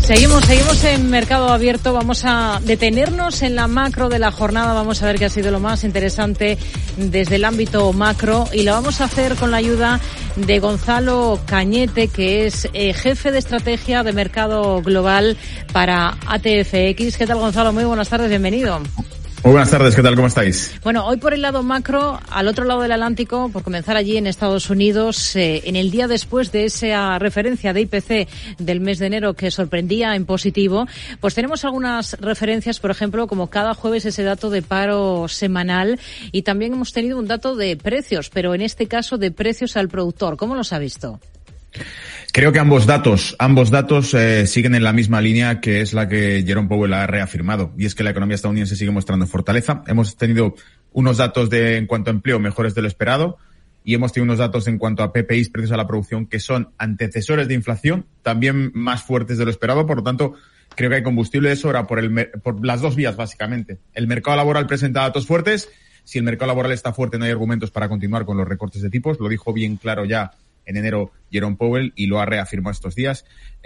Seguimos en Mercado Abierto. Vamos a detenernos en la macro de la jornada. Vamos a ver qué ha sido lo más interesante desde el ámbito macro y lo vamos a hacer con la ayuda de Gonzalo Cañete, que es jefe de estrategia de mercado global para ATFX. ¿Qué tal, Gonzalo? Muy buenas tardes, bienvenido. Muy buenas tardes, ¿qué tal? ¿Cómo estáis? Bueno, hoy por el lado macro, al otro lado del Atlántico, por comenzar allí en Estados Unidos, en el día después de esa referencia de IPC del mes de enero que sorprendía en positivo, pues tenemos algunas referencias, por ejemplo, como cada jueves ese dato de paro semanal y también hemos tenido un dato de precios, pero en este caso de precios al productor. ¿Cómo los ha visto? Creo que ambos datos siguen en la misma línea que es la que Jerome Powell ha reafirmado, y es que la economía estadounidense sigue mostrando fortaleza. Hemos tenido unos datos en cuanto a empleo mejores de lo esperado y hemos tenido unos datos en cuanto a PPIs, precios a la producción, que son antecesores de inflación, también más fuertes de lo esperado. Por lo tanto, creo que hay combustible de sobra por las dos vías, básicamente. El mercado laboral presenta datos fuertes. Si el mercado laboral está fuerte, no hay argumentos para continuar con los recortes de tipos. Lo dijo bien claro ya en enero Jerome Powell y lo ha reafirmado estos días.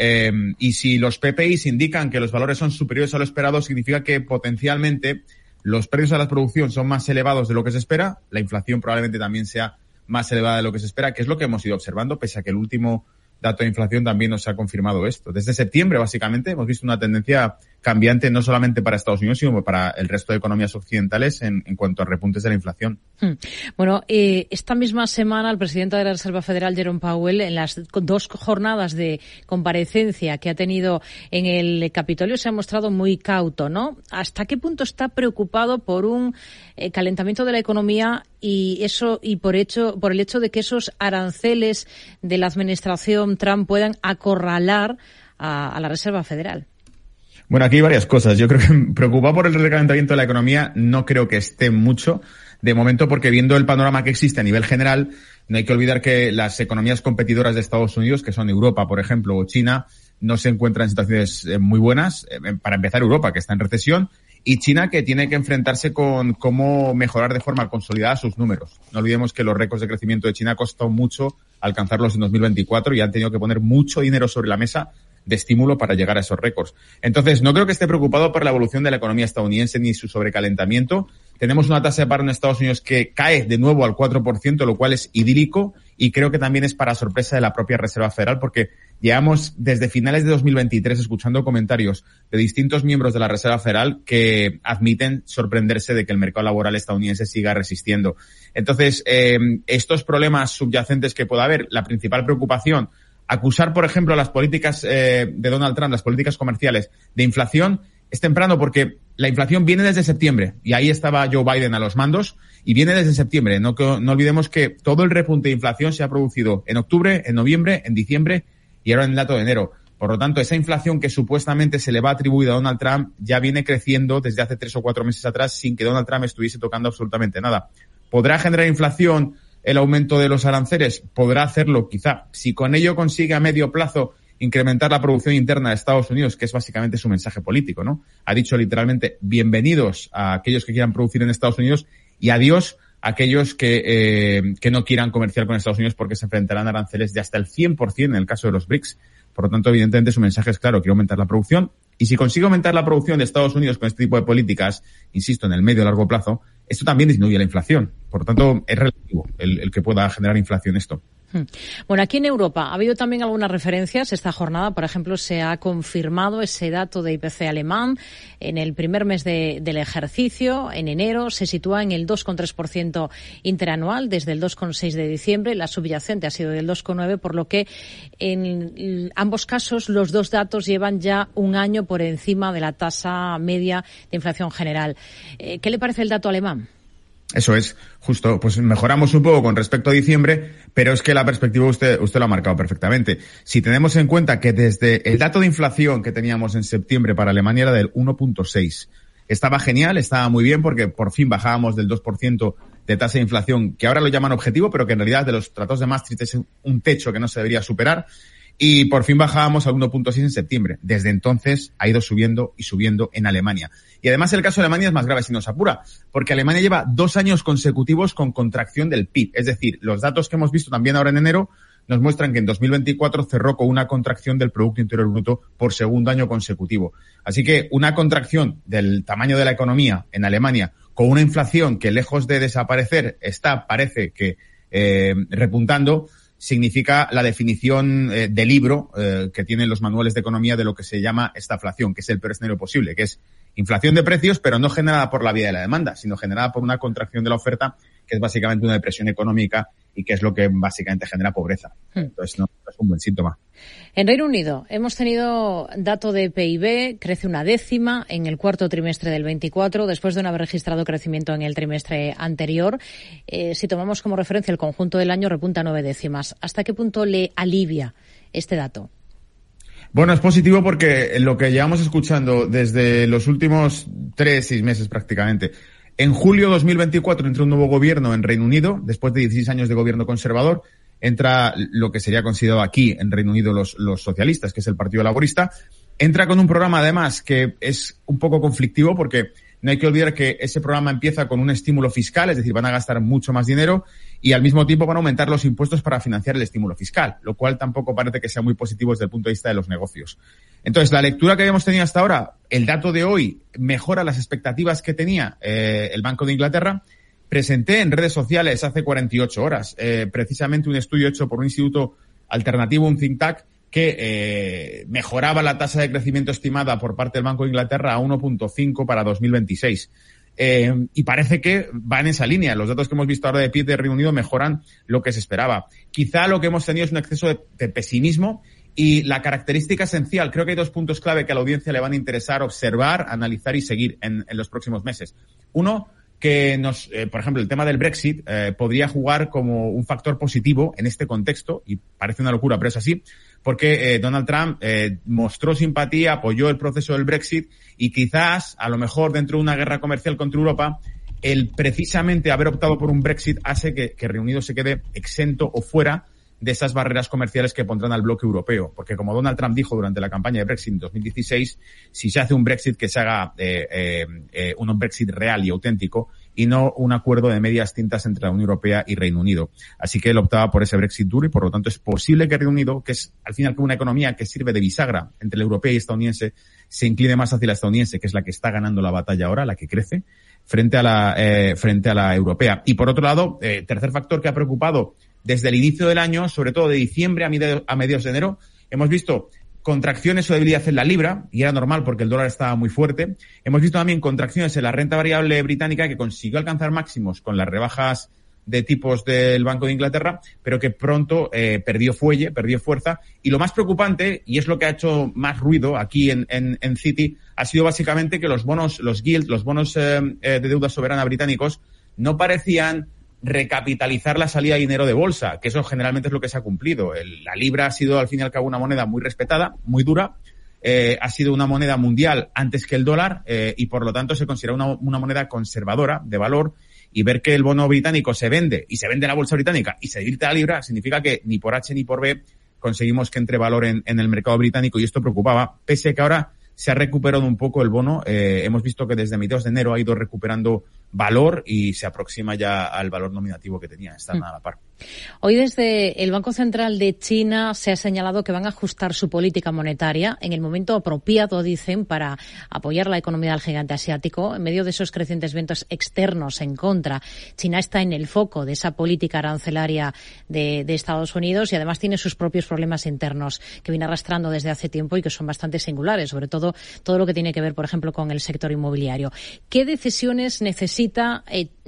Y si los PPIs indican que los valores son superiores a lo esperado, significa que potencialmente los precios a la producción son más elevados de lo que se espera. La inflación probablemente también sea más elevada de lo que se espera, que es lo que hemos ido observando, pese a que el último dato de inflación también nos ha confirmado esto. Desde septiembre, básicamente, hemos visto una tendencia cambiante no solamente para Estados Unidos, sino para el resto de economías occidentales en cuanto a repuntes de la inflación. Bueno, esta misma semana el presidente de la Reserva Federal, Jerome Powell, en las dos jornadas de comparecencia que ha tenido en el Capitolio, se ha mostrado muy cauto, ¿no? ¿Hasta qué punto está preocupado por un calentamiento de la economía y por el hecho de que esos aranceles de la administración Trump puedan acorralar a la Reserva Federal? Bueno, aquí hay varias cosas. Yo creo que preocupado por el recalentamiento de la economía no creo que esté mucho de momento, porque viendo el panorama que existe a nivel general, no hay que olvidar que las economías competidoras de Estados Unidos, que son Europa, por ejemplo, o China, no se encuentran en situaciones muy buenas. Para empezar, Europa, que está en recesión, y China, que tiene que enfrentarse con cómo mejorar de forma consolidada sus números. No olvidemos que los récords de crecimiento de China costó mucho alcanzarlos en 2024 y han tenido que poner mucho dinero sobre la mesa de estímulo para llegar a esos récords. Entonces, no creo que esté preocupado por la evolución de la economía estadounidense ni su sobrecalentamiento. Tenemos una tasa de paro en Estados Unidos que cae de nuevo al 4%, lo cual es idílico, y creo que también es para sorpresa de la propia Reserva Federal, porque llevamos desde finales de 2023 escuchando comentarios de distintos miembros de la Reserva Federal que admiten sorprenderse de que el mercado laboral estadounidense siga resistiendo. Entonces, estos problemas subyacentes que pueda haber, la principal preocupación, acusar, por ejemplo, las políticas de Donald Trump, las políticas comerciales de inflación, es temprano, porque la inflación viene desde septiembre y ahí estaba Joe Biden a los mandos y viene desde septiembre. No olvidemos que todo el repunte de inflación se ha producido en octubre, en noviembre, en diciembre y ahora en el dato de enero. Por lo tanto, esa inflación que supuestamente se le va atribuida a Donald Trump ya viene creciendo desde hace 3 o 4 meses atrás sin que Donald Trump estuviese tocando absolutamente nada. ¿Podrá generar inflación el aumento de los aranceles? Podrá hacerlo, quizá. Si con ello consigue a medio plazo incrementar la producción interna de Estados Unidos, que es básicamente su mensaje político, ¿no? Ha dicho literalmente bienvenidos a aquellos que quieran producir en Estados Unidos y adiós a aquellos que no quieran comerciar con Estados Unidos, porque se enfrentarán a aranceles de hasta el 100% en el caso de los BRICS. Por lo tanto, evidentemente, su mensaje es claro, quiere aumentar la producción. Y si consigue aumentar la producción de Estados Unidos con este tipo de políticas, insisto, en el medio y largo plazo, esto también disminuye la inflación. Por lo tanto, es relativo el que pueda generar inflación esto. Bueno, aquí en Europa ha habido también algunas referencias. Esta jornada, por ejemplo, se ha confirmado ese dato de IPC alemán en el primer mes del ejercicio. En enero se sitúa en el 2,3% interanual, desde el 2,6% de diciembre. La subyacente ha sido del 2,9%, por lo que en ambos casos los dos datos llevan ya un año por encima de la tasa media de inflación general. ¿Qué le parece el dato alemán? Eso es, justo, pues mejoramos un poco con respecto a diciembre, pero es que la perspectiva usted lo ha marcado perfectamente. Si tenemos en cuenta que desde el dato de inflación que teníamos en septiembre para Alemania era del 1,6, estaba genial, estaba muy bien porque por fin bajábamos del 2% de tasa de inflación, que ahora lo llaman objetivo, pero que en realidad de los tratados de Maastricht es un techo que no se debería superar. Y por fin bajábamos al 1,6 en septiembre. Desde entonces ha ido subiendo y subiendo en Alemania. Y además el caso de Alemania es más grave si nos apura, porque Alemania lleva 2 años consecutivos con contracción del PIB. Es decir, los datos que hemos visto también ahora en enero nos muestran que en 2024 cerró con una contracción del Producto Interior Bruto por segundo año consecutivo. Así que una contracción del tamaño de la economía en Alemania, con una inflación que lejos de desaparecer parece que repuntando, significa la definición de libro que tienen los manuales de economía de lo que se llama estaflación, que es el peor escenario posible, que es inflación de precios, pero no generada por la vía de la demanda, sino generada por una contracción de la oferta, que es básicamente una depresión económica y que es lo que básicamente genera pobreza. Entonces, no es un buen síntoma. En Reino Unido hemos tenido dato de PIB, crece 0,1 en el cuarto trimestre del 24, después de no haber registrado crecimiento en el trimestre anterior. Si tomamos como referencia el conjunto del año, repunta 0,9. ¿Hasta qué punto le alivia este dato? Bueno, es positivo porque lo que llevamos escuchando desde los últimos 3-6 meses prácticamente. En julio de 2024 entra un nuevo gobierno en Reino Unido, después de 16 años de gobierno conservador. Entra lo que sería considerado aquí en Reino Unido los socialistas, que es el Partido Laborista. Entra con un programa además que es un poco conflictivo porque no hay que olvidar que ese programa empieza con un estímulo fiscal, es decir, van a gastar mucho más dinero y al mismo tiempo van a aumentar los impuestos para financiar el estímulo fiscal, lo cual tampoco parece que sea muy positivo desde el punto de vista de los negocios. Entonces, la lectura que habíamos tenido hasta ahora, el dato de hoy mejora las expectativas que tenía el Banco de Inglaterra. Presenté en redes sociales hace 48 horas precisamente un estudio hecho por un instituto alternativo, un think tank, que mejoraba la tasa de crecimiento estimada por parte del Banco de Inglaterra a 1.5 para 2026. Y parece que va en esa línea. Los datos que hemos visto ahora de PIB de Reino Unido mejoran lo que se esperaba. Quizá lo que hemos tenido es un exceso de pesimismo y la característica esencial, creo que hay 2 puntos clave que a la audiencia le van a interesar observar, analizar y seguir en los próximos meses. Uno, que por ejemplo, el tema del Brexit podría jugar como un factor positivo en este contexto, y parece una locura, pero es así, porque Donald Trump mostró simpatía, apoyó el proceso del Brexit y quizás, a lo mejor, dentro de una guerra comercial contra Europa, el precisamente haber optado por un Brexit hace que Reino Unido se quede exento o fuera de esas barreras comerciales que pondrán al bloque europeo. Porque como Donald Trump dijo durante la campaña de Brexit en 2016, si se hace un Brexit que se haga un Brexit real y auténtico y no un acuerdo de medias tintas entre la Unión Europea y Reino Unido. Así que él optaba por ese Brexit duro y por lo tanto es posible que Reino Unido, que es al fin y al cabo una economía que sirve de bisagra entre la europea y estadounidense, se incline más hacia la estadounidense, que es la que está ganando la batalla ahora, la que crece, frente a la europea. Y por otro lado, tercer factor que ha preocupado desde el inicio del año, sobre todo de diciembre a mediados de enero, hemos visto contracciones o debilidad en la libra, y era normal porque el dólar estaba muy fuerte. Hemos visto también contracciones en la renta variable británica, que consiguió alcanzar máximos con las rebajas de tipos del Banco de Inglaterra, pero que pronto perdió fuerza. Y lo más preocupante, y es lo que ha hecho más ruido aquí en Citi, ha sido básicamente que los bonos de deuda soberana británicos no parecían recapitalizar la salida de dinero de bolsa, que eso generalmente es lo que se ha cumplido. La libra ha sido al fin y al cabo una moneda muy respetada, muy dura, ha sido una moneda mundial antes que el dólar y por lo tanto se considera una moneda conservadora de valor, y ver que el bono británico se vende la bolsa británica y se debilita la libra significa que ni por H ni por B conseguimos que entre valor en el mercado británico, y esto preocupaba, pese a que ahora se ha recuperado un poco el bono. Hemos visto que desde mediados de enero ha ido recuperando valor y se aproxima ya al valor nominativo que tenía, está nada a la par. Hoy desde el Banco Central de China se ha señalado que van a ajustar su política monetaria en el momento apropiado, dicen, para apoyar la economía del gigante asiático. En medio de esos crecientes vientos externos en contra, China está en el foco de esa política arancelaria de Estados Unidos y además tiene sus propios problemas internos que viene arrastrando desde hace tiempo y que son bastante singulares, sobre todo lo que tiene que ver, por ejemplo, con el sector inmobiliario. ¿Qué decisiones necesita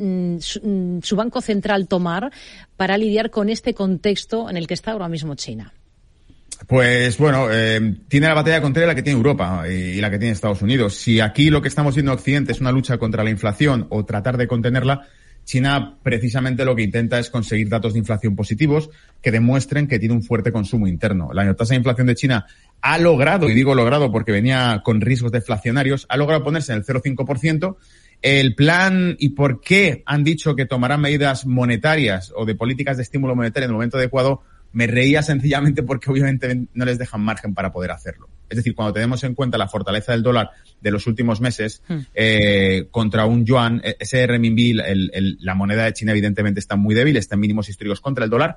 su Banco Central tomar para lidiar con este contexto en el que está ahora mismo China? Pues bueno, tiene la batalla contraria la que tiene Europa y la que tiene Estados Unidos. Si aquí lo que estamos viendo en Occidente es una lucha contra la inflación o tratar de contenerla, China precisamente lo que intenta es conseguir datos de inflación positivos que demuestren que tiene un fuerte consumo interno. La tasa de inflación de China ha logrado, y digo logrado porque venía con riesgos deflacionarios, ha logrado ponerse en el 0,5%. El plan y por qué han dicho que tomarán medidas monetarias o de políticas de estímulo monetario en el momento adecuado, me reía sencillamente porque obviamente no les dejan margen para poder hacerlo. Es decir, cuando tenemos en cuenta la fortaleza del dólar de los últimos meses contra un yuan, ese renminbi, la moneda de China evidentemente está muy débil, está en mínimos históricos contra el dólar,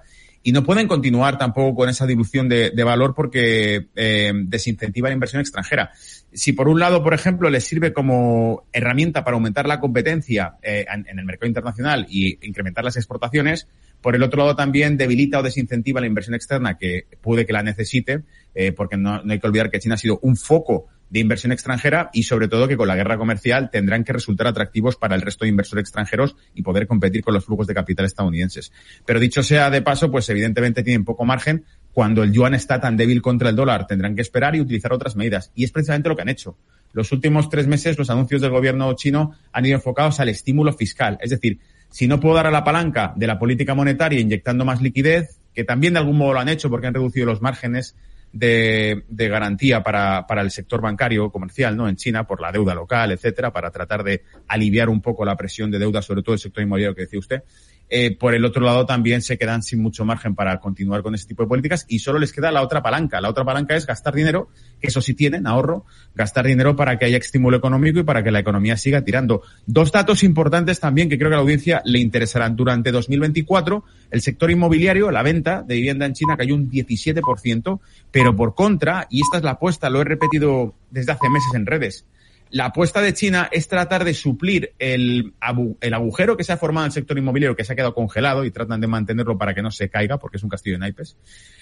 y no pueden continuar tampoco con esa dilución de valor porque desincentiva la inversión extranjera. Si por un lado, por ejemplo, les sirve como herramienta para aumentar la competencia en el mercado internacional y incrementar las exportaciones, por el otro lado también debilita o desincentiva la inversión externa, que puede que la necesite, porque no hay que olvidar que China ha sido un foco de inversión extranjera y sobre todo que con la guerra comercial tendrán que resultar atractivos para el resto de inversores extranjeros y poder competir con los flujos de capital estadounidenses. Pero dicho sea de paso, pues evidentemente tienen poco margen. Cuando el yuan está tan débil contra el dólar, tendrán que esperar y utilizar otras medidas. Y es precisamente lo que han hecho. Los últimos 3 meses los anuncios del gobierno chino han ido enfocados al estímulo fiscal. Es decir, si no puedo dar a la palanca de la política monetaria inyectando más liquidez, que también de algún modo lo han hecho porque han reducido los márgenes de garantía para el sector bancario comercial, ¿no? En China, por la deuda local, etcétera, para tratar de aliviar un poco la presión de deuda, sobre todo el sector inmobiliario que decía usted. Por el otro lado también se quedan sin mucho margen para continuar con ese tipo de políticas y solo les queda la otra palanca. La otra palanca es gastar dinero, que eso sí tienen, ahorro, gastar dinero para que haya estímulo económico y para que la economía siga tirando. 2 datos importantes también que creo que a la audiencia le interesarán. Durante 2024, el sector inmobiliario, la venta de vivienda en China cayó un 17%, pero por contra, y esta es la apuesta, lo he repetido desde hace meses en redes, la apuesta de China es tratar de suplir el agujero que se ha formado en el sector inmobiliario, que se ha quedado congelado, y tratan de mantenerlo para que no se caiga, porque es un castillo de naipes,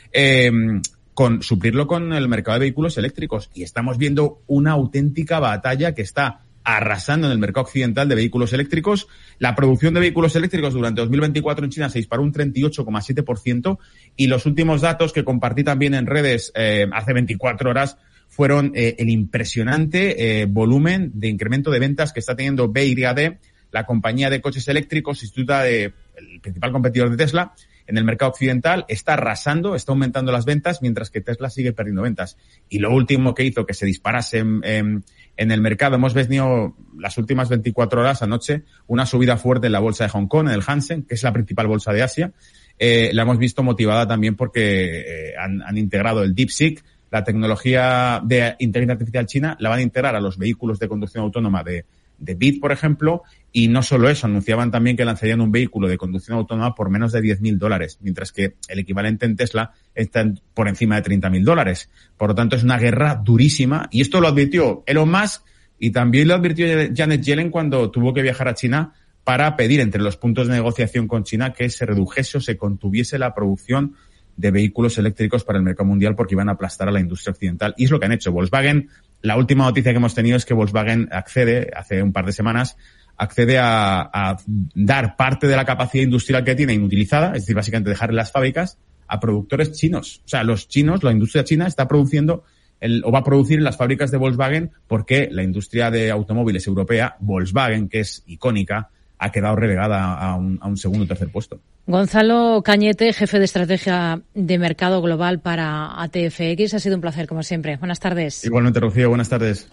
suplirlo con el mercado de vehículos eléctricos. Y estamos viendo una auténtica batalla que está arrasando en el mercado occidental de vehículos eléctricos. La producción de vehículos eléctricos durante 2024 en China se disparó un 38,7%, y los últimos datos que compartí también en redes hace 24 horas fueron el impresionante volumen de incremento de ventas que está teniendo BYD, la compañía de coches eléctricos, el principal competidor de Tesla, en el mercado occidental. Está arrasando, está aumentando las ventas, mientras que Tesla sigue perdiendo ventas. Y lo último que hizo que se disparase en el mercado, hemos visto las últimas 24 horas anoche una subida fuerte en la bolsa de Hong Kong, en el Hansen, que es la principal bolsa de Asia. La hemos visto motivada también porque han integrado el DeepSeek, la tecnología de inteligencia artificial china, la van a integrar a los vehículos de conducción autónoma de BYD, por ejemplo, y no solo eso, anunciaban también que lanzarían un vehículo de conducción autónoma por menos de $10.000, mientras que el equivalente en Tesla está por encima de $30.000. Por lo tanto, es una guerra durísima, y esto lo advirtió Elon Musk y también lo advirtió Janet Yellen cuando tuvo que viajar a China para pedir entre los puntos de negociación con China que se redujese o se contuviese la producción de vehículos eléctricos para el mercado mundial, porque iban a aplastar a la industria occidental. Y es lo que han hecho. Volkswagen, la última noticia que hemos tenido es que Volkswagen hace un par de semanas, accede a dar parte de la capacidad industrial que tiene inutilizada, es decir, básicamente dejar en las fábricas a productores chinos. O sea, los chinos, la industria china está produciendo o va a producir en las fábricas de Volkswagen, porque la industria de automóviles europea, Volkswagen, que es icónica, ha quedado relegada a un segundo o tercer puesto. Gonzalo Cañete, jefe de estrategia de mercado global para ATFX. Ha sido un placer, como siempre. Buenas tardes. Igualmente, Rocío. Buenas tardes.